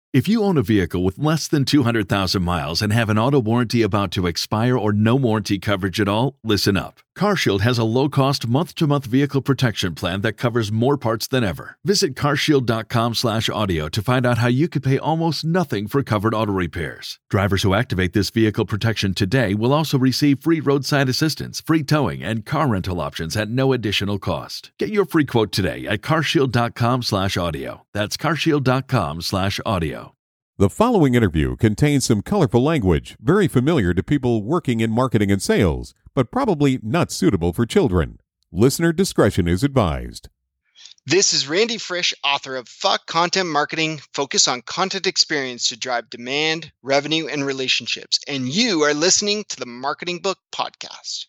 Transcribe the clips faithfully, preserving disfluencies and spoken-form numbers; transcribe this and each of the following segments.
If you own a vehicle with less than two hundred thousand miles and have an auto warranty about to expire or no warranty coverage at all, listen up. CarShield has a low-cost month-to-month vehicle protection plan that covers more parts than ever. Visit carshield.com slash audio to find out how you could pay almost nothing for covered auto repairs. Drivers who activate this vehicle protection today will also receive free roadside assistance, free towing, and car rental options at no additional cost. Get your free quote today at carshield.com slash audio. That's carshield.com slash audio. The following interview contains some colorful language, very familiar to people working in marketing and sales, but probably not suitable for children. Listener discretion is advised. This is Randy Frisch, author of Fuck Content Marketing, Focus on Content Experience to Drive Demand, Revenue, and Relationships. And you are listening to the Marketing Book Podcast.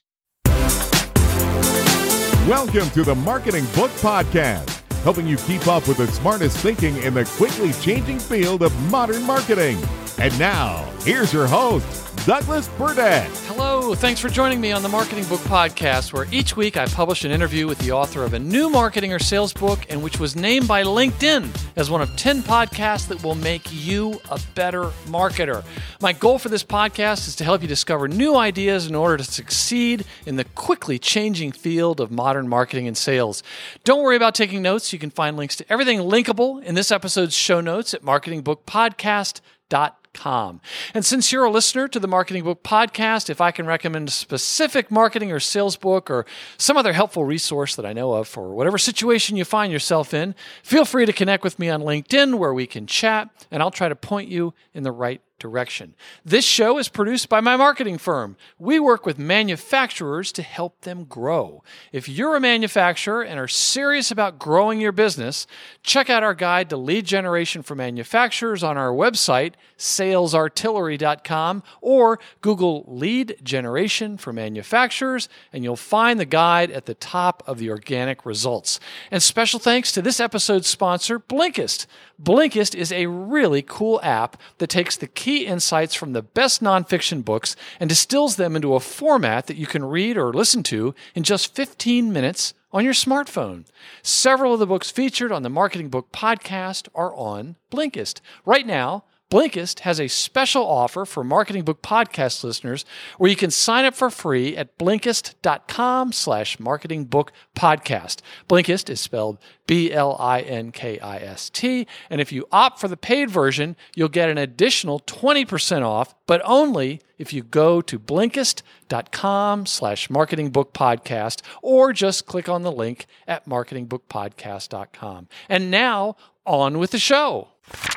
Welcome to the Marketing Book Podcast, helping you keep up with the smartest thinking in the quickly changing field of modern marketing. And now, here's your host, Douglas Burdett. Hello, thanks for joining me on the Marketing Book Podcast, where each week I publish an interview with the author of a new marketing or sales book, and which was named by LinkedIn as one of ten podcasts that will make you a better marketer. My goal for this podcast is to help you discover new ideas in order to succeed in the quickly changing field of modern marketing and sales. Don't worry about taking notes. You can find links to everything linkable in this episode's show notes at marketing book podcast dot com. And since you're a listener to the Marketing Book Podcast, if I can recommend a specific marketing or sales book or some other helpful resource that I know of for whatever situation you find yourself in, feel free to connect with me on LinkedIn where we can chat, and I'll try to point you in the right direction. This show is produced by my marketing firm. We work with manufacturers to help them grow. If you're a manufacturer and are serious about growing your business, check out our guide to lead generation for manufacturers on our website, sales artillery dot com, or Google lead generation for manufacturers, and you'll find the guide at the top of the organic results. And special thanks to this episode's sponsor, Blinkist. Blinkist is a really cool app that takes the key insights from the best nonfiction books and distills them into a format that you can read or listen to in just fifteen minutes on your smartphone. Several of the books featured on the Marketing Book Podcast are on Blinkist. Right now, Blinkist has a special offer for Marketing Book Podcast listeners where you can sign up for free at Blinkist.com slash Marketing Book Podcast. Blinkist is spelled B L I N K I S T, and if you opt for the paid version, you'll get an additional twenty percent off, but only if you go to Blinkist.com slash Marketing Book Podcast, or just click on the link at marketing book podcast dot com. And now, on with the show.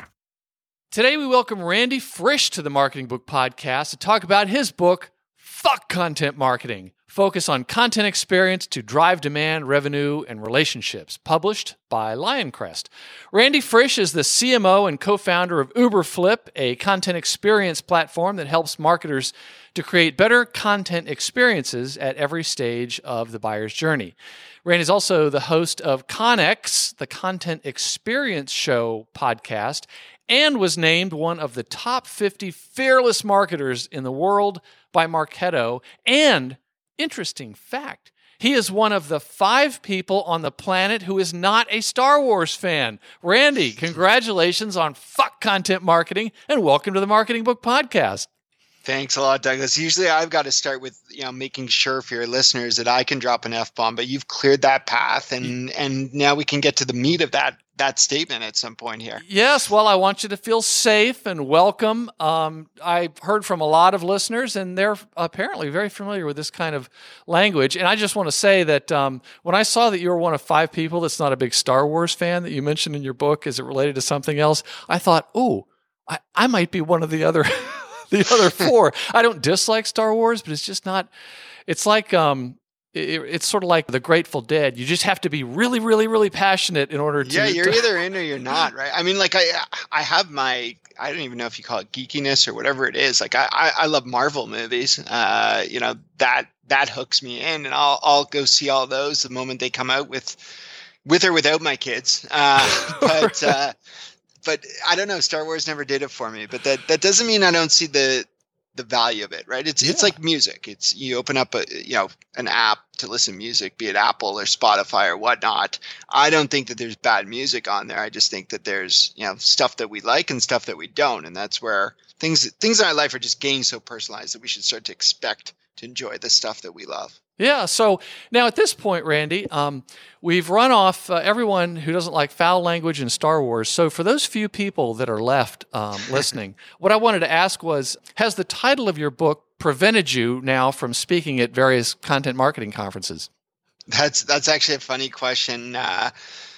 Today, we welcome Randy Frisch to the Marketing Book Podcast to talk about his book, Fuck Content Marketing, Focus on Content Experience to Drive Demand, Revenue, and Relationships, published by Lioncrest. Randy Frisch is the C M O and co-founder of Uberflip, a content experience platform that helps marketers to create better content experiences at every stage of the buyer's journey. Randy is also the host of Connex, the Content Experience Show podcast, and was named one of the top fifty fearless marketers in the world by Marketo. And, interesting fact, he is one of the five people on the planet who is not a Star Wars fan. Randy, congratulations on Fuck Content Marketing, and welcome to the Marketing Book Podcast. Thanks a lot, Douglas. Usually I've got to start with, you know, making sure for your listeners that I can drop an F-bomb, but you've cleared that path, and and now we can get to the meat of that that statement at some point here. Yes, well, I want you to feel safe and welcome. Um, I've heard from a lot of listeners, and they're apparently very familiar with this kind of language. And I just want to say that um, when I saw that you were one of five people that's not a big Star Wars fan that you mentioned in your book, is it related to something else? I thought, oh, I, I might be one of the other the other four. I don't dislike Star Wars, but it's just not, it's like, um, it, it's sort of like the Grateful Dead. You just have to be really, really, really passionate in order to. Yeah, you're to, either in or you're not, right? I mean, like I, I have my, I don't even know if you call it geekiness or whatever it is. Like I, I, I love Marvel movies. Uh, you know, that, that hooks me in, and I'll, I'll go see all those the moment they come out with, with or without my kids. Uh, but, uh, But I don't know, Star Wars never did it for me. But that, that doesn't mean I don't see the the value of it, right? It's Yeah. it's like music. It's you open up a you know an app to listen to music, be it Apple or Spotify or whatnot. I don't think that there's bad music on there. I just think that there's you know stuff that we like and stuff that we don't, and that's where things things in our life are just getting so personalized that we should start to expect to enjoy the stuff that we love. Yeah. So now at this point, Randy, um, we've run off uh, everyone who doesn't like foul language and Star Wars. So for those few people that are left um, listening, what I wanted to ask was, has the title of your book prevented you now from speaking at various content marketing conferences? That's that's actually a funny question. Uh,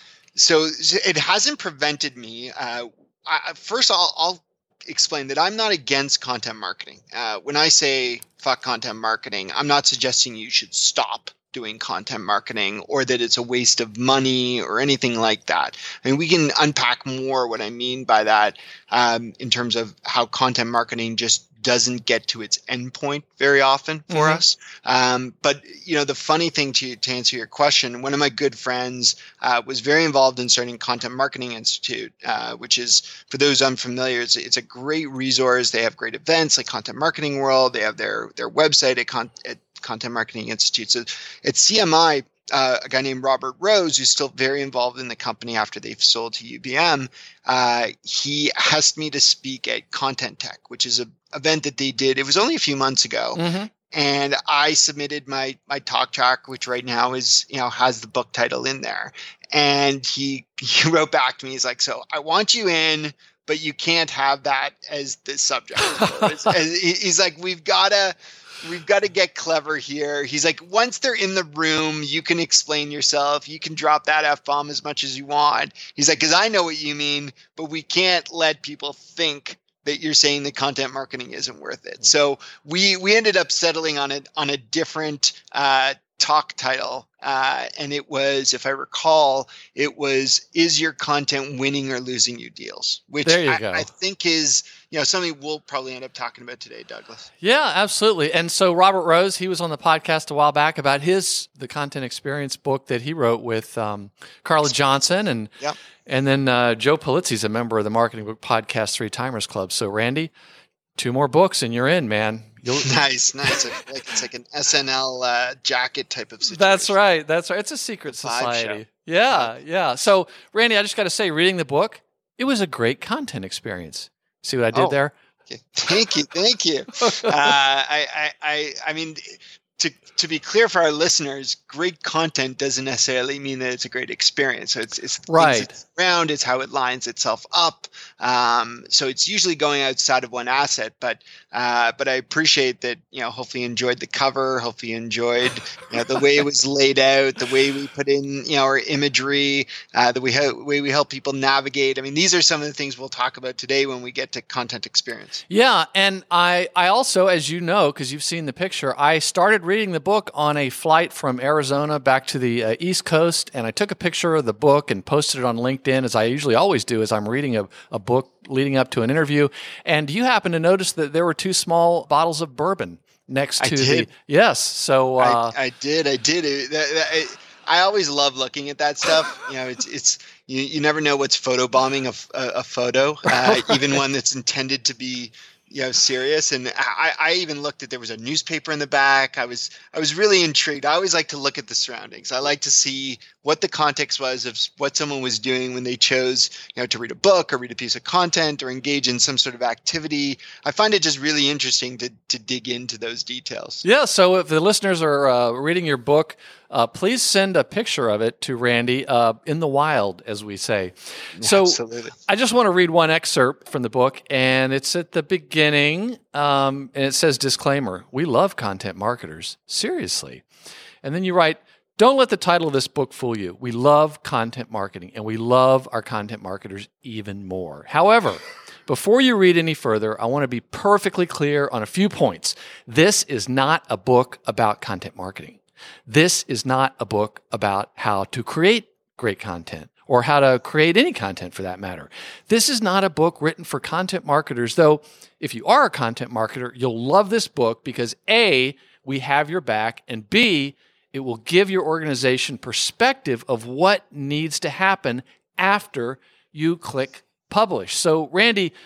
so it hasn't prevented me. Uh, I, first, I'll, I'll explain that I'm not against content marketing. Uh, when I say fuck content marketing, I'm not suggesting you should stop doing content marketing or that it's a waste of money or anything like that. I mean, we can unpack more what I mean by that um, in terms of how content marketing just doesn't get to its endpoint very often for Mm-hmm. us. Um, but, you know, the funny thing to, to answer your question, one of my good friends uh, was very involved in starting Content Marketing Institute, uh, which is, for those unfamiliar, it's, it's a great resource. They have great events like Content Marketing World. They have their, their website at, Con- at Content Marketing Institute. So at C M I, Uh, a guy named Robert Rose, who's still very involved in the company after they've sold to U B M, uh, he asked me to speak at Content Tech, which is an event that they did. It was only a few months ago. Mm-hmm. And I submitted my my talk track, which right now is, you know, has the book title in there. And he, he wrote back to me. He's like, so I want you in, but you can't have that as the subject. As- as- he's like, we've got to... We've got to get clever here. He's like, once they're in the room, you can explain yourself. You can drop that F-bomb as much as you want. He's like, because I know what you mean, but we can't let people think that you're saying that content marketing isn't worth it. So we we ended up settling on it on a different uh, talk title. Uh, and it was, if I recall, it was, is your content winning or losing you deals? Which There you I, go. I think is, you know, something we'll probably end up talking about today, Douglas. Yeah, absolutely. And so Robert Rose, he was on the podcast a while back about his the content experience book that he wrote with um, Carla Johnson, and Yep. and then uh, Joe Polizzi's a member of the Marketing Book Podcast Three Timers Club. So Randy, two more books and you're in, man. You'll, Nice, nice. Like it's like an S N L uh, jacket type of situation. That's right. That's right. It's a secret Live society. show. Yeah, yeah. So Randy, I just got to say, reading the book, it was a great content experience. See what I did Oh. there? Okay. Thank you, thank you. Uh, I, I, I, I mean, to to be clear for our listeners, great content doesn't necessarily mean that it's a great experience. So it's it's the Right. things it's around, it's how it lines itself up. Um, so it's usually going outside of one asset, but uh, but I appreciate that, you know, hopefully you enjoyed the cover, hopefully you enjoyed, you know, the way it was laid out, the way we put in, you know, our imagery, uh, the way, how, way we help people navigate. I mean, these are some of the things we'll talk about today when we get to content experience. Yeah, and I, I also, as you know, because you've seen the picture, I started reading the book on a flight from Arizona back to the uh, East Coast, and I took a picture of the book and posted it on LinkedIn, as I usually always do as I'm reading a, a book leading up to an interview. And you happen to notice that there were two small bottles of bourbon next I to did. the... Yes, so... Uh, I, I did. I did. It, that, that, I, I always love looking at that stuff. You know, it's it's you, you never know what's photobombing a, f- a, a photo, uh, even one that's intended to be, you know, serious. And I, I even looked at, there was a newspaper in the back. I was I was really intrigued. I always like to look at the surroundings. I like to see what the context was of what someone was doing when they chose, you know, to read a book or read a piece of content or engage in some sort of activity. I find it just really interesting to to dig into those details. Yeah, so if the listeners are uh, reading your book, uh, please send a picture of it to Randy uh, in the wild, as we say. So Absolutely. I just want to read one excerpt from the book, and it's at the beginning, um, and it says, disclaimer, we love content marketers, seriously. And then you write, don't let the title of this book fool you. We love content marketing, and we love our content marketers even more. However, before you read any further, I want to be perfectly clear on a few points. This is not a book about content marketing. This is not a book about how to create great content or how to create any content for that matter. This is not a book written for content marketers, though if you are a content marketer, you'll love this book because A, we have your back, and B, it will give your organization perspective of what needs to happen after you click publish. So, Randy,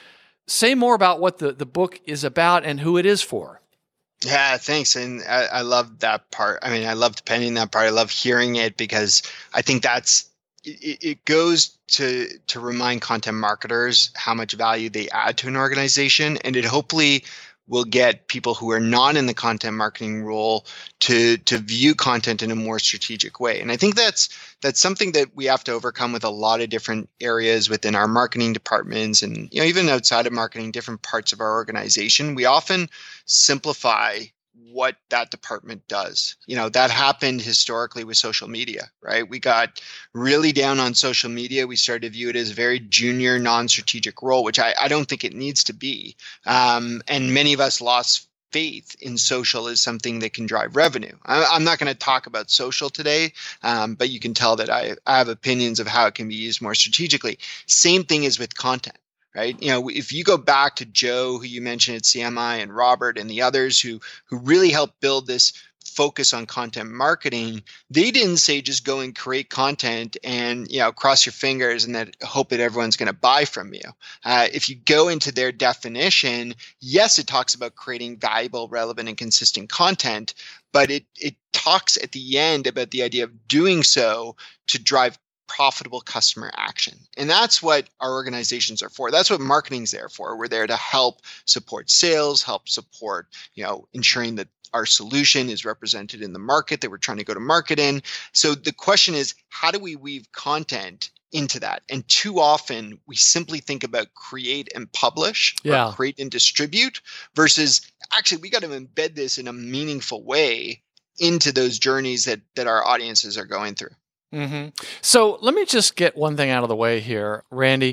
say more about what the, the book is about and who it is for. Yeah, thanks. And I, I love that part. I mean, I loved penning that part. I love hearing it because I think that's, it, it goes to, to remind content marketers how much value they add to an organization. And it hopefully will get people who are not in the content marketing role to to view content in a more strategic way. And I think that's that's something that we have to overcome with a lot of different areas within our marketing departments and, you know, even outside of marketing, different parts of our organization. We often simplify what that department does. You know, that happened historically with social media, right? We got really down on social media. We started to view it as a very junior, non-strategic role, which I, I don't think it needs to be. Um, and many of us lost faith in social as something that can drive revenue. I, I'm not going to talk about social today, um, but you can tell that I, I have opinions of how it can be used more strategically. Same thing is with content. Right. You know, if you go back to Joe, who you mentioned at C M I, and Robert and the others who who really helped build this focus on content marketing, they didn't say just go and create content and, you know, cross your fingers and that hope that everyone's going to buy from you. Uh, if you go into their definition, yes, it talks about creating valuable, relevant, and consistent content, but it it talks at the end about the idea of doing so to drive profitable customer action. And that's what our organizations are for. That's what marketing's there for. We're there to help support sales, help support, you know, ensuring that our solution is represented in the market that we're trying to go to market in. So the question is, how do we weave content into that? And too often we simply think about create and publish, yeah. or create and distribute, versus actually we got to embed this in a meaningful way into those journeys that that our audiences are going through. Mm-hmm. So let me just get one thing out of the way here, Randy.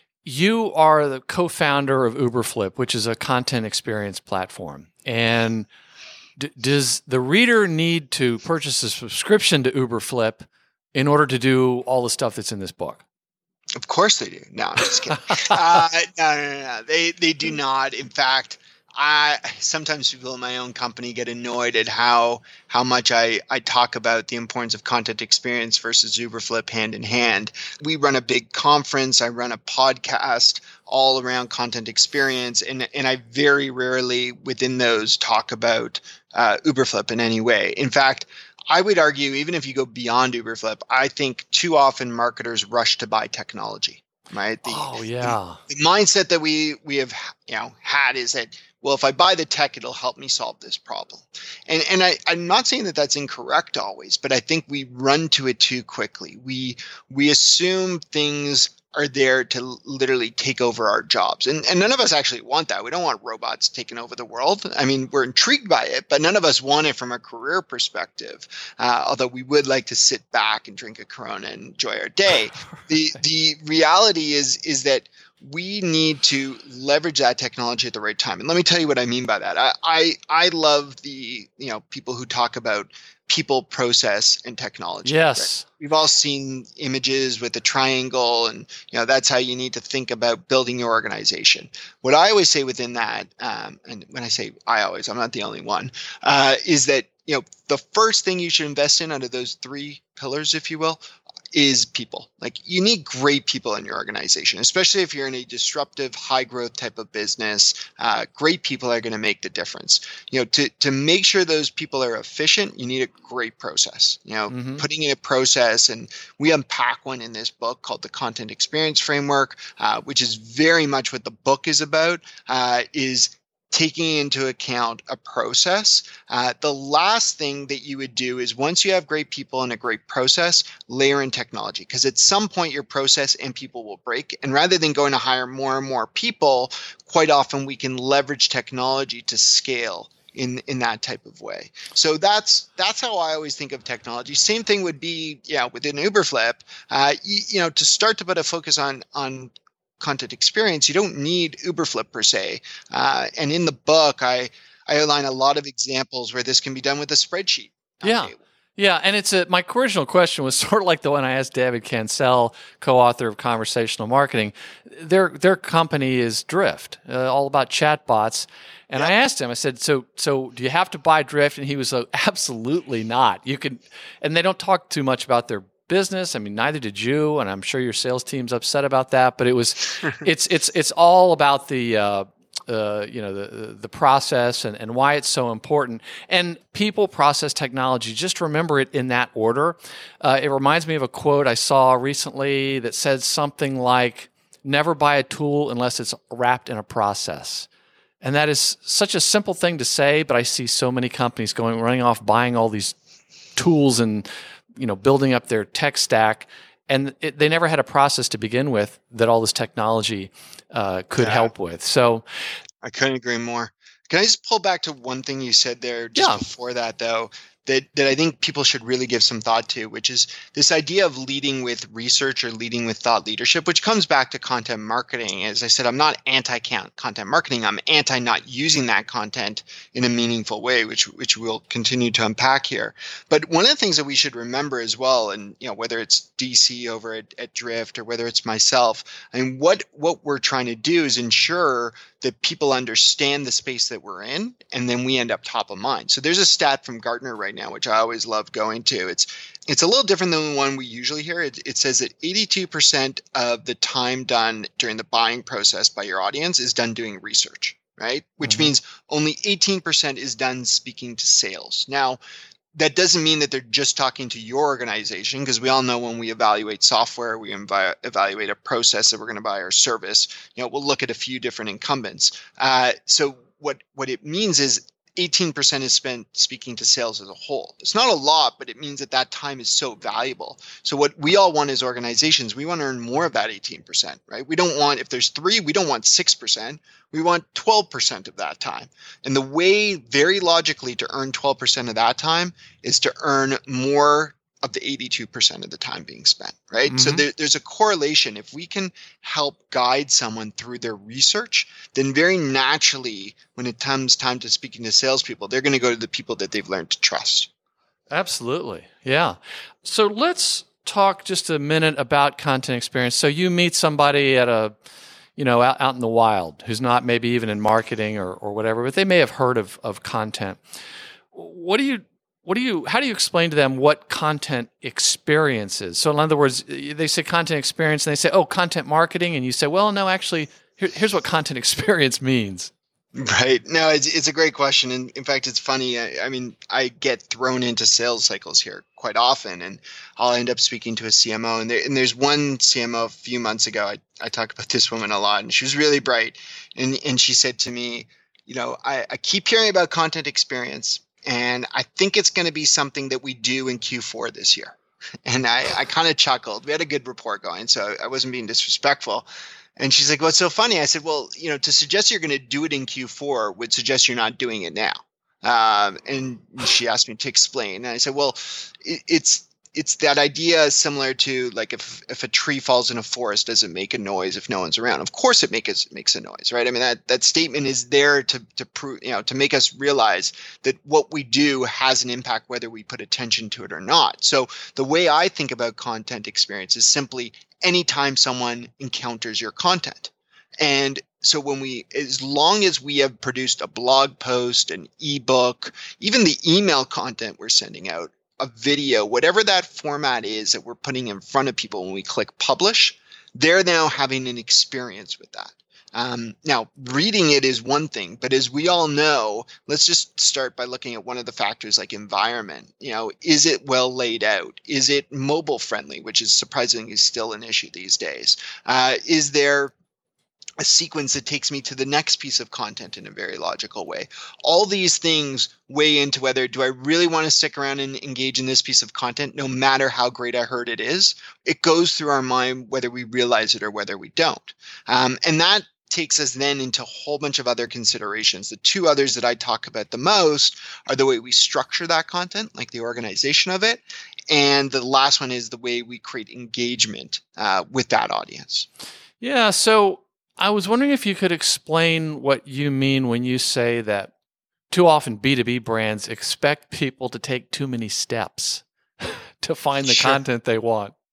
You are the co-founder of Uberflip, which is a content experience platform. And d- does the reader need to purchase a subscription to Uberflip in order to do all the stuff that's in this book? Of course they do. No, I'm just kidding. uh, no, no, no, no. They they do not. In fact, I sometimes people in my own company get annoyed at how how much I, I talk about the importance of content experience versus Uberflip hand in hand. We run a big conference. I run a podcast all around content experience, and and I very rarely within those talk about uh, Uberflip in any way. In fact, I would argue even if you go beyond Uberflip, I think too often marketers rush to buy technology. Right? The, oh yeah. The, the mindset that we we have you know had is that, well, if I buy the tech, it'll help me solve this problem. And and I, I'm not saying that that's incorrect always, but I think we run to it too quickly. We we assume things are there to literally take over our jobs. And, and none of us actually want that. We don't want robots taking over the world. I mean, we're intrigued by it, but none of us want it from a career perspective, uh, although we would like to sit back and drink a Corona and enjoy our day. The the reality is is that we need to leverage that technology at the right time. And let me tell you what I mean by that. I, I, I love the, you know, people who talk about people, process, and technology. Yes. Right? We've all seen images with the triangle, and, you know, that's how you need to think about building your organization. What I always say within that, um, and when I say I always, I'm not the only one, uh, is that, you know, the first thing you should invest in out of those three pillars, if you will, is people. Like, you need great people in your organization, especially if you're in a disruptive, high growth type of business. Uh, great people are going to make the difference. You know, to to make sure those people are efficient, you need a great process. You know, mm-hmm. putting in a process, and we unpack one in this book called the Content Experience Framework, uh, which is very much what the book is about. Uh, is taking into account a process. Uh, the last thing that you would do is, once you have great people and a great process, layer in technology, because at some point your process and people will break. And rather than going to hire more and more people, quite often we can leverage technology to scale in in that type of way. So that's that's how I always think of technology. Same thing would be, yeah, within Uberflip, uh, you, you know, to start to put a focus on on content experience, you don't need Uberflip per se. Uh, and in the book, I, I outline a lot of examples where this can be done with a spreadsheet. Yeah. Yeah. And it's a, my original question was sort of like the one I asked David Cancel, co-author of Conversational Marketing. Their, their company is Drift, uh, all about chatbots. And yeah. I asked him, I said, so, so do you have to buy Drift? And he was like, absolutely not. You can, and they don't talk too much about their business. I mean, neither did you, and I'm sure your sales team's upset about that. But it was, it's it's it's all about the uh, uh, you know the the process and, and why it's so important. And people, process, technology. Just remember it in that order. Uh, it reminds me of a quote I saw recently that said something like, "Never buy a tool unless it's wrapped in a process." And that is such a simple thing to say, but I see so many companies going running off buying all these tools and, you know, building up their tech stack, and it, they never had a process to begin with that all this technology uh, could yeah. help with. So, I couldn't agree more. Can I just pull back to one thing you said there just yeah. before that, though, that that I think people should really give some thought to, which is this idea of leading with research or leading with thought leadership, which comes back to content marketing. As I said, I'm not anti-content marketing. I'm anti not using that content in a meaningful way, which which we'll continue to unpack here. But one of the things that we should remember as well, and you know, whether it's D C over at, at Drift or whether it's myself, I mean, what what we're trying to do is ensure that people understand the space that we're in, and then we end up top of mind. So there's a stat from Gartner right now, which I always love going to. It's it's a little different than the one we usually hear. It, it says that eighty-two percent of the time done during the buying process by your audience is done doing research, right? Which mm-hmm. means only eighteen percent is done speaking to sales. Now, that doesn't mean that they're just talking to your organization, because we all know when we evaluate software, we invi- evaluate a process that we're going to buy or service, you know, we'll look at a few different incumbents. Uh, so what, what it means is eighteen percent is spent speaking to sales as a whole. It's not a lot, but it means that that time is so valuable. So what we all want as organizations, we want to earn more of that eighteen percent, right? We don't want, if there's three, we don't want six percent. We want twelve percent of that time. And the way very logically to earn twelve percent of that time is to earn more of the eighty-two percent of the time being spent, right? Mm-hmm. So there, there's a correlation. If we can help guide someone through their research, then very naturally, when it comes time to speaking to salespeople, they're going to go to the people that they've learned to trust. Absolutely. Yeah. So let's talk just a minute about content experience. So you meet somebody at a, you know, out, out in the wild who's not maybe even in marketing or, or whatever, but they may have heard of, of content. What do you What do you? How do you explain to them what content experience is? So, in other words, they say content experience, and they say, "Oh, content marketing," and you say, "Well, no, actually, here, here's what content experience means." Right. No, it's it's a great question, and in fact, it's funny. I, I mean, I get thrown into sales cycles here quite often, and I'll end up speaking to a C M O. And, there, and there's one C M O a few months ago. I I talk about this woman a lot, and she was really bright, and and she said to me, "You know, I, I keep hearing about content experience. And I think it's going to be something that we do in Q four this year." And I, I kind of chuckled. We had a good report going, so I wasn't being disrespectful. And she's like, "What's so funny?" I said, "Well, you know, to suggest you're going to do it in Q four would suggest you're not doing it now." Um, and she asked me to explain. And I said, "Well, it, it's it's that idea similar to like if if a tree falls in a forest, does it make a noise if no one's around? Of course it makes it makes a noise, right? I mean, that that statement is there to to prove, you know, to make us realize that what we do has an impact whether we put attention to it or not. So the way I think about content experience is simply anytime someone encounters your content. And so when we, as long as we have produced a blog post, an ebook, even the email content we're sending out, a video, whatever that format is that we're putting in front of people when we click publish, they're now having an experience with that. Um, now, reading it is one thing, but as we all know, let's just start by looking at one of the factors like environment. You know, is it well laid out? Is it mobile friendly, which is surprisingly still an issue these days? Uh, is there a sequence that takes me to the next piece of content in a very logical way? All these things weigh into whether, do I really want to stick around and engage in this piece of content, no matter how great I heard it is? It goes through our mind whether we realize it or whether we don't. Um, and that takes us then into a whole bunch of other considerations. The two others that I talk about the most are the way we structure that content, like the organization of it. And the last one is the way we create engagement uh, with that audience. Yeah, so I was wondering if you could explain what you mean when you say that too often B two B brands expect people to take too many steps to find the Sure. content they want.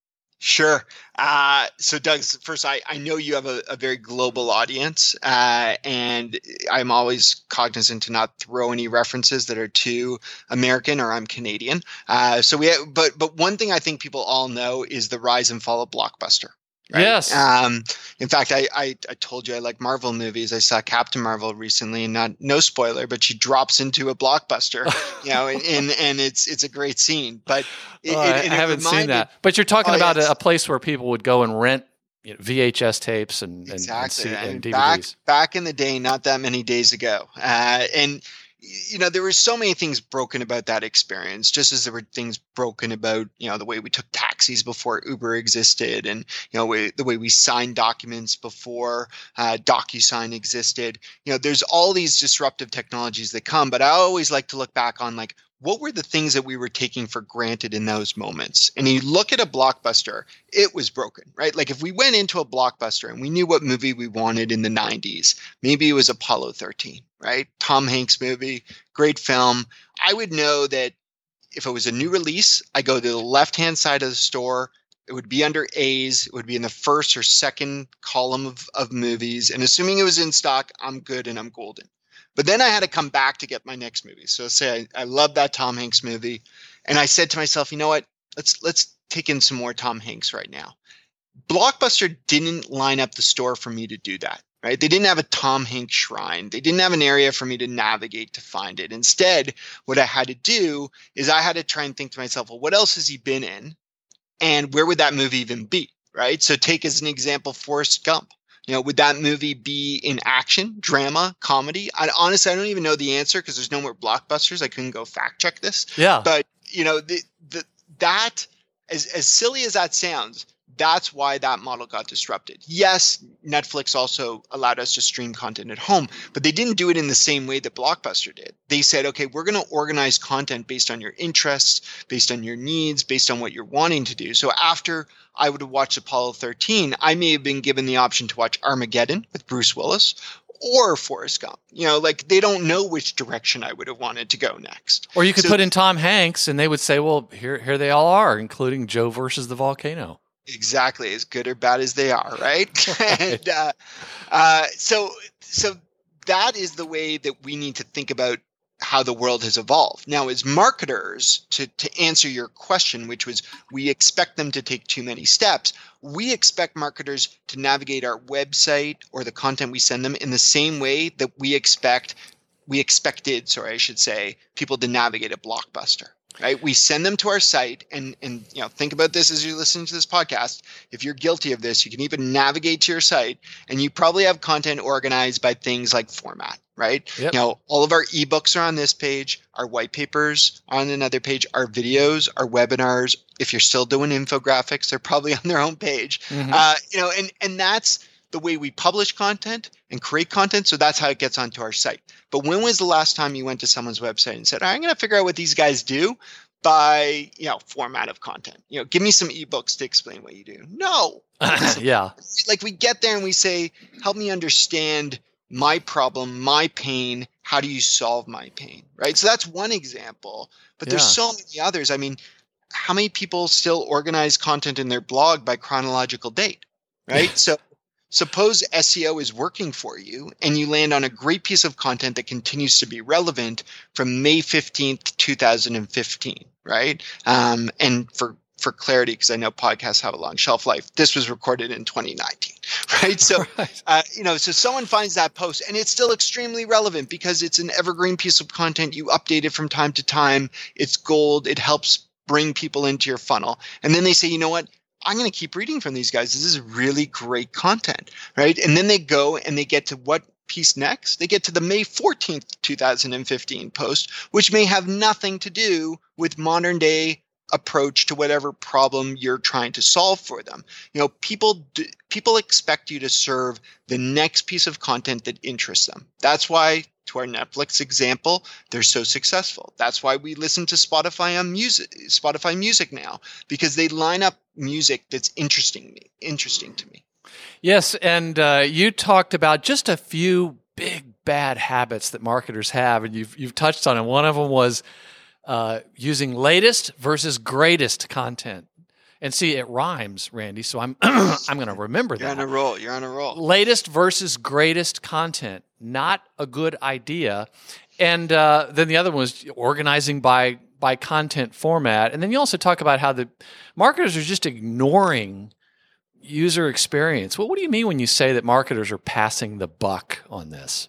Sure. Uh, so, Doug, first, I, I know you have a, a very global audience, uh, and I'm always cognizant to not throw any references that are too American or I'm Canadian. Uh, so we, have, but but one thing I think people all know is the rise and fall of Blockbuster. Right? Yes. Um, in fact, I, I I told you I like Marvel movies. I saw Captain Marvel recently, and not no spoiler, but she drops into a blockbuster, you know, and, and and it's it's a great scene. But it, oh, it, I, it I haven't reminded, seen that. But you're talking oh, about yes. a, a place where people would go and rent you know, V H S tapes and, exactly. and, and, and and D V Ds. back back in the day, not that many days ago, uh, and. You know, there were so many things broken about that experience, just as there were things broken about, you know, the way we took taxis before Uber existed and, you know, we, the way we signed documents before uh, DocuSign existed. You know, there's all these disruptive technologies that come, but I always like to look back on like, what were the things that we were taking for granted in those moments? And you look at a Blockbuster, it was broken, right? Like if we went into a Blockbuster and we knew what movie we wanted in the nineties, maybe it was Apollo thirteen, right? Tom Hanks movie, great film. I would know that if it was a new release, I go to the left-hand side of the store. It would be under A's. It would be in the first or second column of, of movies. And assuming it was in stock, I'm good and I'm golden. But then I had to come back to get my next movie. So say I, I love that Tom Hanks movie. And I said to myself, you know what? Let's let's take in some more Tom Hanks right now. Blockbuster didn't line up the store for me to do that, right? They didn't have a Tom Hanks shrine. They didn't have an area for me to navigate to find it. Instead, what I had to do is I had to try and think to myself, well, what else has he been in? And where would that movie even be, right? So take as an example, Forrest Gump. You know, would that movie be in action, drama, comedy? I honestly, I don't even know the answer because there's no more Blockbusters. I couldn't go fact check this. Yeah. But, you know, the, the, that, as, as silly as that sounds, that's why that model got disrupted. Yes, Netflix also allowed us to stream content at home, but they didn't do it in the same way that Blockbuster did. They said, okay, we're going to organize content based on your interests, based on your needs, based on what you're wanting to do. So after I would have watched Apollo thirteen, I may have been given the option to watch Armageddon with Bruce Willis or Forrest Gump. You know, like they don't know which direction I would have wanted to go next. Or you could so, put in Tom Hanks and they would say, well, here, here they all are, including Joe versus the volcano. Exactly, as good or bad as they are, right? and uh, uh, so, so that is the way that we need to think about how the world has evolved. Now, as marketers, to to answer your question, which was we expect them to take too many steps, we expect marketers to navigate our website or the content we send them in the same way that we expect we expected, sorry, I should say, people to navigate a Blockbuster. Right? We send them to our site and, and, you know, think about this as you're listening to this podcast. If you're guilty of this, you can even navigate to your site and you probably have content organized by things like format, right? Yep. You know, all of our ebooks are on this page, our white papers are on another page, our videos, our webinars. If you're still doing infographics, they're probably on their own page. Mm-hmm. Uh, you know, and, and that's the way we publish content and create content. So that's how it gets onto our site. But when was the last time you went to someone's website and said, I'm going to figure out what these guys do by, you know, format of content? You know, give me some ebooks to explain what you do. No. Yeah. Like we get there and we say, help me understand my problem, my pain. How do you solve my pain? Right. So that's one example, but there's yeah. so many others. I mean, how many people still organize content in their blog by chronological date? Right. So suppose S E O is working for you and you land on a great piece of content that continues to be relevant from May fifteenth, two thousand fifteen, right? Um, and for, for clarity, because I know podcasts have a long shelf life, this was recorded in twenty nineteen, right? So, right. Uh, you know, so someone finds that post and it's still extremely relevant because it's an evergreen piece of content. You update it from time to time. It's gold. It helps bring people into your funnel. And then they say, you know what? I'm going to keep reading from these guys. This is really great content, right? And then they go and they get to what piece next? They get to the May fourteenth, two thousand fifteen post, which may have nothing to do with modern day approach to whatever problem you're trying to solve for them. You know, people do, people expect you to serve the next piece of content that interests them. That's why, to our Netflix example, they're so successful. That's why we listen to Spotify on music, Spotify Music now, because they line up music that's interesting me, interesting to me. Yes, and uh, you talked about just a few big bad habits that marketers have, and you've you've touched on it. One of them was uh, using latest versus greatest content. And see, it rhymes, Randy, so I'm I'm going to remember You're that. on a roll. You're on a roll. Latest versus greatest content, not a good idea. And uh, then the other one was organizing by by content format. And then you also talk about how the marketers are just ignoring user experience. Well, what do you mean when you say that marketers are passing the buck on this?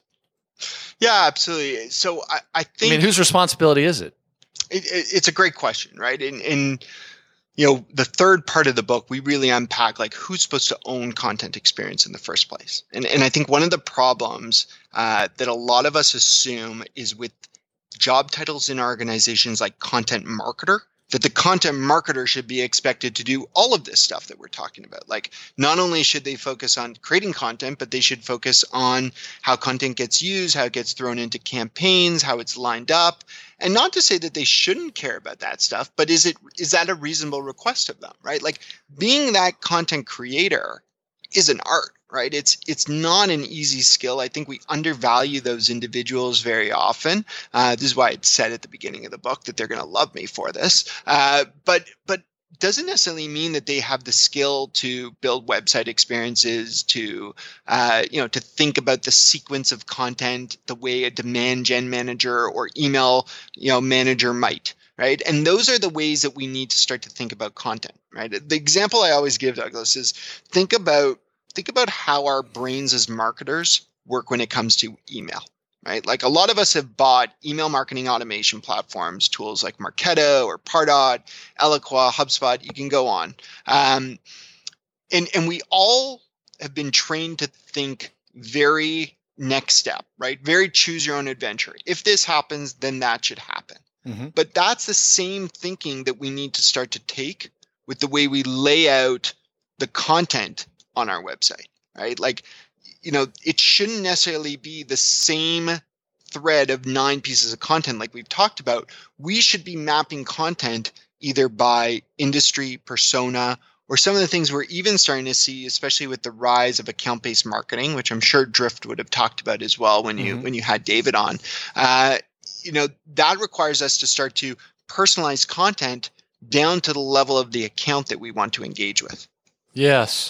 Yeah, absolutely. So I, I think I mean, whose responsibility is it? it, it it's a great question, right? And, and you know, the third part of the book, we really unpack like who's supposed to own content experience in the first place. And and I think one of the problems uh, that a lot of us assume is with job titles in organizations like content marketer, that the content marketer should be expected to do all of this stuff that we're talking about. Like, not only should they focus on creating content, but they should focus on how content gets used, how it gets thrown into campaigns, how it's lined up. And not to say that they shouldn't care about that stuff, but is it is that a reasonable request of them, right? Like, being that content creator is an art, right? It's it's not an easy skill. I think we undervalue those individuals very often. Uh, this is why I said at the beginning of the book that they're going to love me for this. Uh, but but doesn't necessarily mean that they have the skill to build website experiences, to uh, you know, to think about the sequence of content the way a demand gen manager or email you know manager might. Right. And those are the ways that we need to start to think about content. Right. The example I always give, Douglas, is think about think about how our brains as marketers work when it comes to email. Right. Like, a lot of us have bought email marketing automation platforms, tools like Marketo or Pardot, Eloqua, HubSpot. You can go on. Um, and and we all have been trained to think very next step. Right. Very choose your own adventure. If this happens, then that should happen. Mm-hmm. But that's the same thinking that we need to start to take with the way we lay out the content on our website, right? Like, you know, it shouldn't necessarily be the same thread of nine pieces of content like we've talked about. We should be mapping content either by industry, persona, or some of the things we're even starting to see, especially with the rise of account-based marketing, which I'm sure Drift would have talked about as well when you mm-hmm. when you had David on. Uh, you know, that requires us to start to personalize content down to the level of the account that we want to engage with. Yes.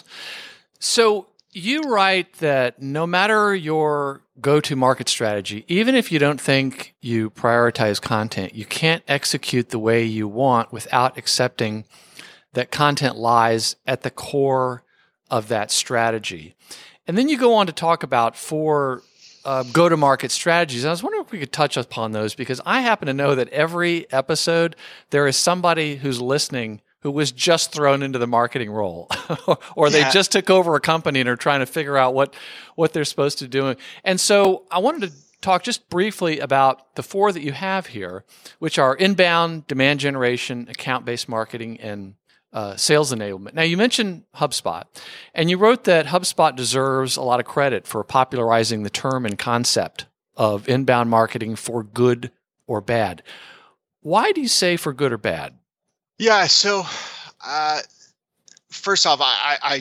So you write that no matter your go-to-market strategy, even if you don't think you prioritize content, you can't execute the way you want without accepting that content lies at the core of that strategy. And then you go on to talk about four Uh, go-to-market strategies. And I was wondering if we could touch upon those, because I happen to know that every episode there is somebody who's listening who was just thrown into the marketing role, or they yeah. just took over a company and are trying to figure out what what they're supposed to do. And so I wanted to talk just briefly about the four that you have here, which are inbound, demand generation, account-based marketing, and Uh, sales enablement. Now, you mentioned HubSpot, and you wrote that HubSpot deserves a lot of credit for popularizing the term and concept of inbound marketing for good or bad. Why do you say for good or bad? Yeah, so uh, first off, I, I,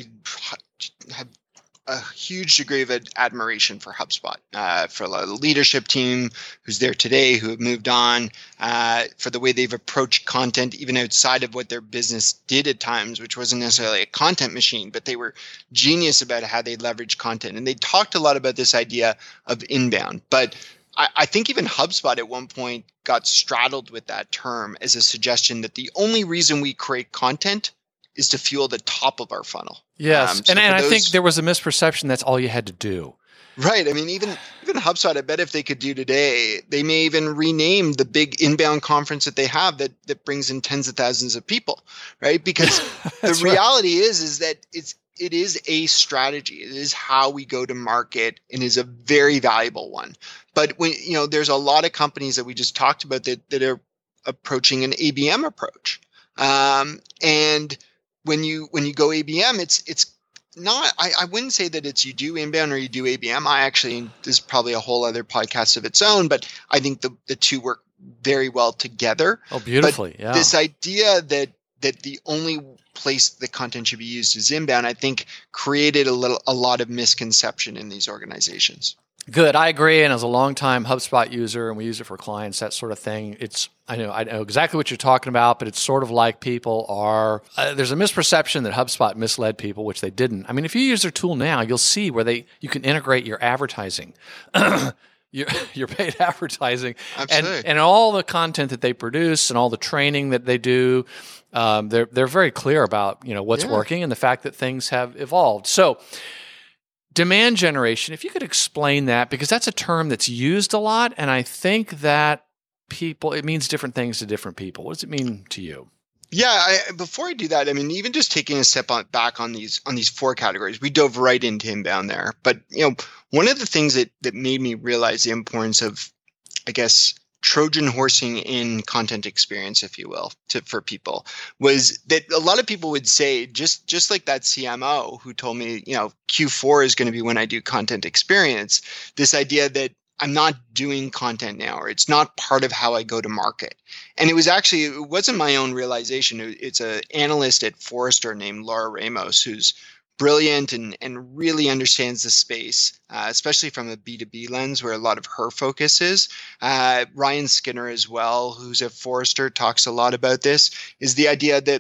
I have a huge degree of admiration for HubSpot, uh, for the leadership team who's there today, who have moved on, uh, for the way they've approached content, even outside of what their business did at times, which wasn't necessarily a content machine, but they were genius about how they leverage content. And they talked a lot about this idea of inbound. But I, I think even HubSpot at one point got straddled with that term as a suggestion that the only reason we create content is to fuel the top of our funnel. Yes, um, so and, and those, I think there was a misperception that's all you had to do. Right. I mean, even even HubSpot, I bet if they could do today, they may even rename the big inbound conference that they have that that brings in tens of thousands of people, right? Because the reality right. is is that it's it is a strategy. It is how we go to market, and is a very valuable one. But when you know, there's a lot of companies that we just talked about that that are approaching an A B M approach, um, and When you when you go A B M, it's it's not. I, I wouldn't say that it's you do inbound or you do A B M. I actually, this is probably a whole other podcast of its own, but I think the, the two work very well together. Oh, beautifully! But yeah. This idea that that the only place the content should be used is inbound, I think, created a little a lot of misconception in these organizations. Good. I agree. And as a longtime HubSpot user, and we use it for clients, that sort of thing, it's, I know, I know exactly what you're talking about, but it's sort of like people are, uh, there's a misperception that HubSpot misled people, which they didn't. I mean, if you use their tool now, you'll see where they, you can integrate your advertising, your, your paid advertising, and, and all the content that they produce and all the training that they do. Um, they're, they're very clear about, you know, what's yeah. working and the fact that things have evolved. So, demand generation, if you could explain that, because that's a term that's used a lot, and I think that people, it means different things to different people. What does it mean to you? Yeah, I, before I do that, I mean, even just taking a step on, back on these on these four categories, we dove right into inbound there. But you know, one of the things that that made me realize the importance of, I guess, Trojan horsing in content experience, if you will, to, for people, was that a lot of people would say, just just like that C M O who told me, you know, Q four is going to be when I do content experience, this idea that I'm not doing content now, or it's not part of how I go to market. And it was actually, it wasn't my own realization. It's an analyst at Forrester named Laura Ramos, who's brilliant and, and really understands the space, uh, especially from a B two B lens where a lot of her focus is. Uh, Ryan Skinner as well, who's at Forrester, talks a lot about this, is the idea that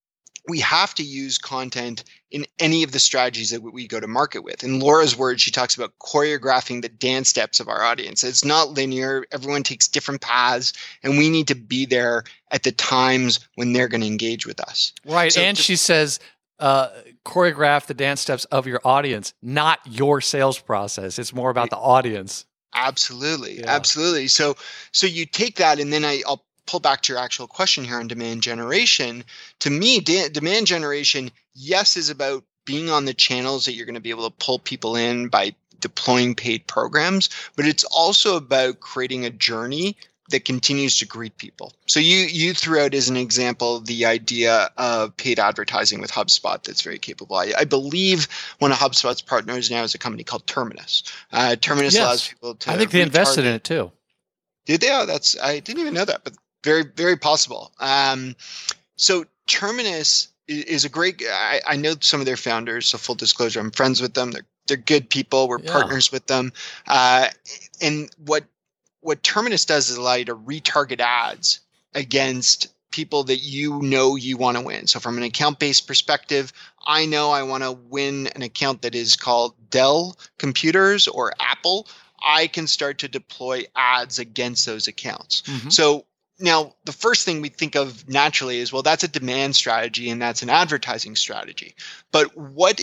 we have to use content in any of the strategies that we go to market with. In Laura's words, she talks about choreographing the dance steps of our audience. It's not linear. Everyone takes different paths, and we need to be there at the times when they're going to engage with us. Right. So and th- she says, uh, choreograph the dance steps of your audience, not your sales process. It's more about the audience. Absolutely. Yeah. Absolutely. So, so you take that, and then I, I'll pull back to your actual question here on demand generation. To me, de- demand generation, yes, is about being on the channels that you're going to be able to pull people in by deploying paid programs, but it's also about creating a journey that continues to greet people. So you you threw out as an example the idea of paid advertising with HubSpot that's very capable. I, I believe one of HubSpot's partners now is a company called Terminus. Uh, Terminus yes. allows people to. I think they invested in it too. Did they? Oh, that's I didn't even know that, but very very possible. Um, so Terminus is, is a great. I, I know some of their founders. So full disclosure, I'm friends with them. They're they're good people. We're Yeah. partners with them. Uh, and what What Terminus does is allow you to retarget ads against people that you know you want to win. So from an account-based perspective, I know I want to win an account that is called Dell Computers or Apple. I can start to deploy ads against those accounts. Mm-hmm. So now the first thing we think of naturally is, well, that's a demand strategy and that's an advertising strategy. But what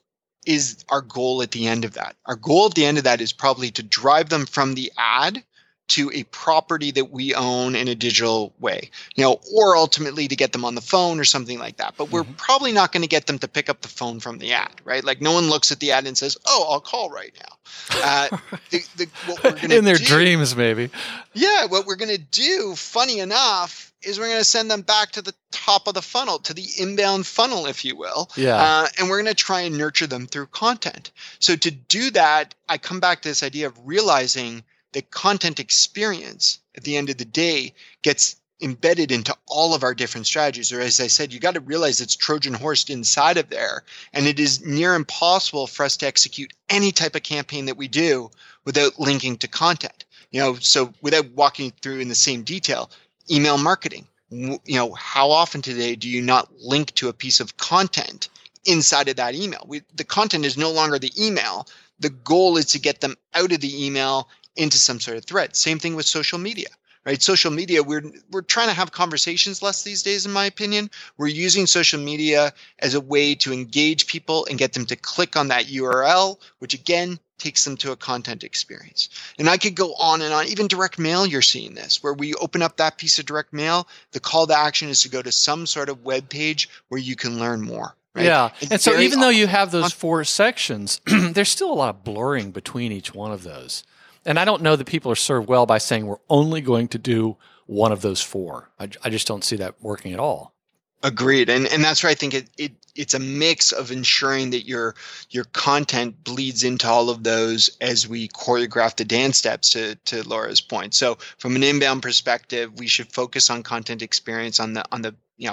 is our goal at the end of that? Our goal at the end of that is probably to drive them from the ad to a property that we own in a digital way, you know, or ultimately to get them on the phone or something like that. But we're Mm-hmm. probably not going to get them to pick up the phone from the ad, right? Like no one looks at the ad and says, "Oh, I'll call right now." Uh, the, the, what we're gonna in their do, dreams, maybe. Yeah, what we're going to do, funny enough, is we're going to send them back to the top of the funnel, to the inbound funnel, if you will. Yeah. Uh, and we're going to try and nurture them through content. So to do that, I come back to this idea of realizing the content experience at the end of the day gets embedded into all of our different strategies. Or as I said, you got to realize it's Trojan horsed inside of there. And it is near impossible for us to execute any type of campaign that we do without linking to content. You know, so without walking through in the same detail, email marketing. You know, how often today do you not link to a piece of content inside of that email? We, the content is no longer the email. The goal is to get them out of the email into some sort of thread. Same thing with social media, right? Social media, we're we're trying to have conversations less these days, in my opinion. We're using social media as a way to engage people and get them to click on that U R L, which again takes them to a content experience. And I could go on and on. Even direct mail, you're seeing this, where we open up that piece of direct mail. The call to action is to go to some sort of web page where you can learn more. Right? Yeah. It's and so very even though you have often- those four sections, there's still a lot of blurring between each one of those. And I don't know that people are served well by saying we're only going to do one of those four. I, I just don't see that working at all. Agreed. And and that's where I think it, it it's a mix of ensuring that your your content bleeds into all of those as we choreograph the dance steps, to, to Laura's point. So from an inbound perspective, we should focus on content experience, on the on the, you know,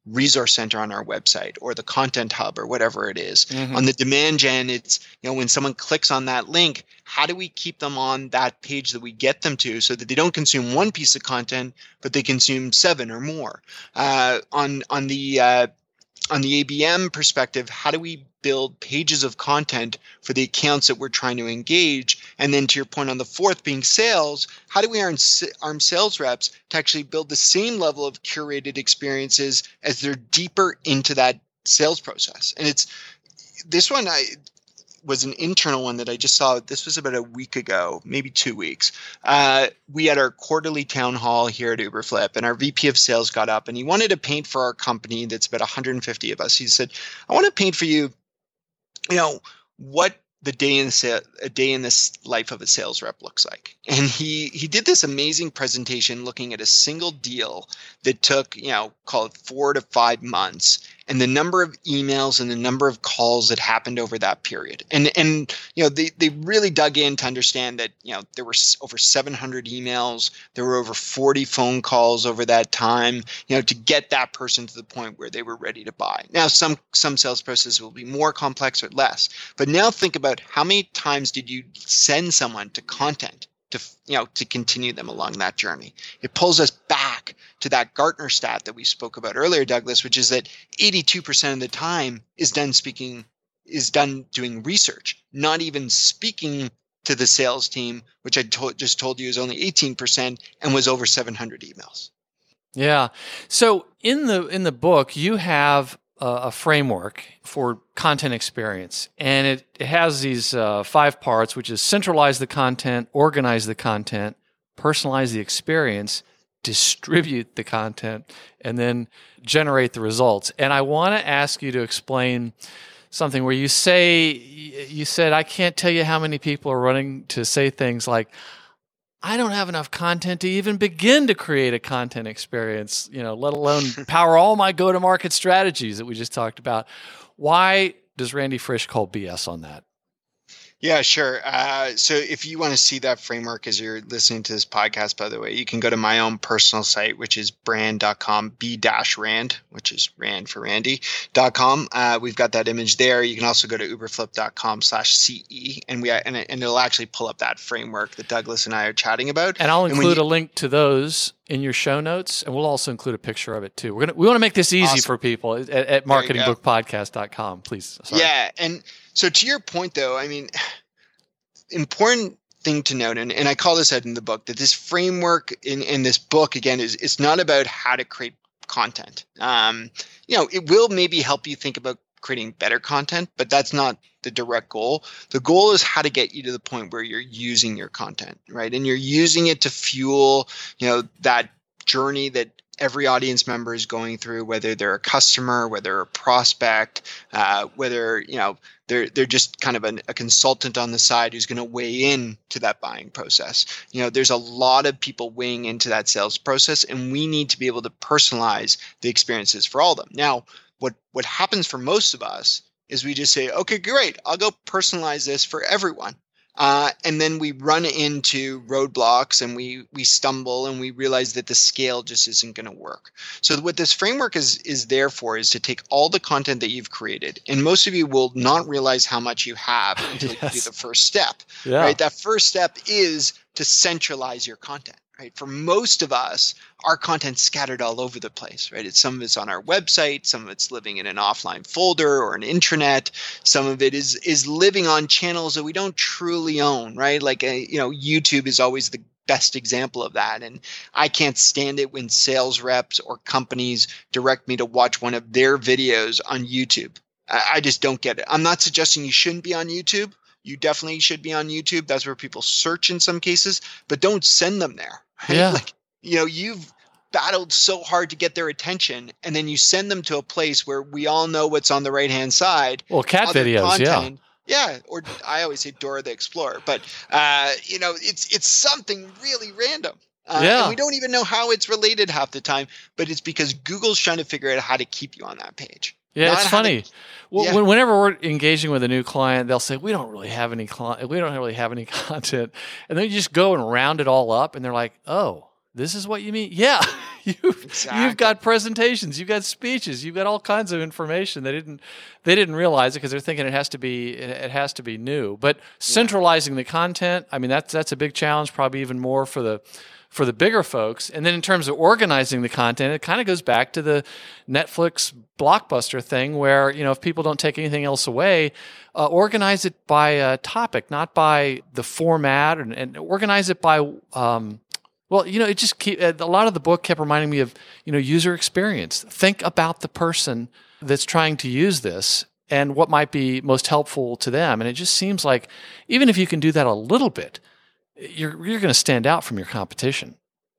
resource center on our website or the content hub or whatever it is. Mm-hmm. On the demand gen, it's, you know, when someone clicks on that link, how do we keep them on that page that we get them to so that they don't consume one piece of content, but they consume seven or more? Uh, on on the uh, on the A B M perspective, how do we build pages of content for the accounts that we're trying to engage? And then to your point on the fourth being sales, how do we arm, arm sales reps to actually build the same level of curated experiences as they're deeper into that sales process? And it's this one I was an internal one that I just saw. This was about a week ago, maybe two weeks. Uh, we had our quarterly town hall here at Uberflip, and our V P of sales got up and he wanted to paint for our company that's about one hundred fifty of us. He said, I want to paint for you, you know, what the day in the sa- a day in this life of a sales rep looks like. And he he did this amazing presentation looking at a single deal that took, you know, call it four to five months, and the number of emails and the number of calls that happened over that period. And and you know, they they really dug in to understand that, you know, there were over seven hundred emails, there were over forty phone calls over that time, you know, to get that person to the point where they were ready to buy. Now, some some sales processes will be more complex or less, but now think about how many times did you send someone to content to, you know, to continue them along that journey. It pulls us back to that Gartner stat that we spoke about earlier, Douglas, which is that eighty-two percent of the time is done speaking, is done doing research, not even speaking to the sales team, which I to- just told you is only eighteen percent and was over seven hundred emails. Yeah. So in the in the book, you have a, a framework for content experience, and it, it has these uh, five parts, which is centralize the content, organize the content, personalize the experience, distribute the content, and then generate the results. And I want to ask you to explain something where you say, you said, I can't tell you how many people are running to say things like, I don't have enough content to even begin to create a content experience, you know, let alone power all my go-to-market strategies that we just talked about. Why does Randy Frisch call B S on that? Yeah, sure. Uh, so if you want to see that framework as you're listening to this podcast, by the way, you can go to my own personal site, which is brand dot com, B-Rand, which is Rand for Randy, dot com. Uh, we've got that image there. You can also go to uberflip dot com slash C E, and we and, and it'll actually pull up that framework that Douglas and I are chatting about. And I'll include and you, a link to those in your show notes, and we'll also include a picture of it too. We're gonna we want to make this easy awesome. for people at, at marketing book podcast dot com. Please. Sorry. Yeah, and so to your point, though, I mean, important thing to note, and, and I call this out in the book, that this framework in, in this book, again, is it's not about how to create content. Um, you know, it will maybe help you think about creating better content, but that's not the direct goal. The goal is how to get you to the point where you're using your content, right? And you're using it to fuel, you know, that journey that every audience member is going through, whether they're a customer, whether they're a prospect, uh, whether, you know, they're they're just kind of an, a consultant on the side who's going to weigh in to that buying process. You know, there's a lot of people weighing into that sales process, and we need to be able to personalize the experiences for all of them. Now, what what happens for most of us is we just say, okay, great, I'll go personalize this for everyone. Uh, and then we run into roadblocks and we we stumble and we realize that the scale just isn't going to work. So what this framework is is there for is to take all the content that you've created, and most of you will not realize how much you have until yes. you do the first step. Yeah. Right? That first step is to centralize your content. Right? For most of us, our content's scattered all over the place, right? It's some of it's on our website, some of it's living in an offline folder or an intranet, some of it is is living on channels that we don't truly own, right? Like a, you know, YouTube is always the best example of that. And I can't stand it when sales reps or companies direct me to watch one of their videos on YouTube. I, I just don't get it. I'm not suggesting you shouldn't be on YouTube. You definitely should be on YouTube. That's where people search in some cases, but don't send them there. Right? Yeah. Like, you know, you've battled so hard to get their attention, and then you send them to a place where we all know what's on the right-hand side. Well, cat videos, content. yeah. Yeah, or I always say Dora the Explorer, but, uh, you know, it's it's something really random. Uh, yeah. And we don't even know how it's related half the time, but it's because Google's trying to figure out how to keep you on that page. Yeah, Not it's funny. To, well, yeah. Whenever we're engaging with a new client, they'll say, "We don't really have any client. We don't really have any content," and then you just go and round it all up, and they're like, "Oh, this is what you mean? Yeah. you've, exactly. you've got presentations, you've got speeches, you've got all kinds of information. They didn't they didn't realize it because they're thinking it has to be it has to be new. But centralizing yeah. the content, I mean that's that's a big challenge, probably even more for the for the bigger folks. And then in terms of organizing the content, it kind of goes back to the Netflix Blockbuster thing where, you know, if people don't take anything else away, uh, organize it by a topic, not by the format, and, and organize it by, um, well, you know, it just keep, a lot of the book kept reminding me of, you know, user experience. Think about the person that's trying to use this and what might be most helpful to them. And it just seems like even if you can do that a little bit, you're you're going to stand out from your competition.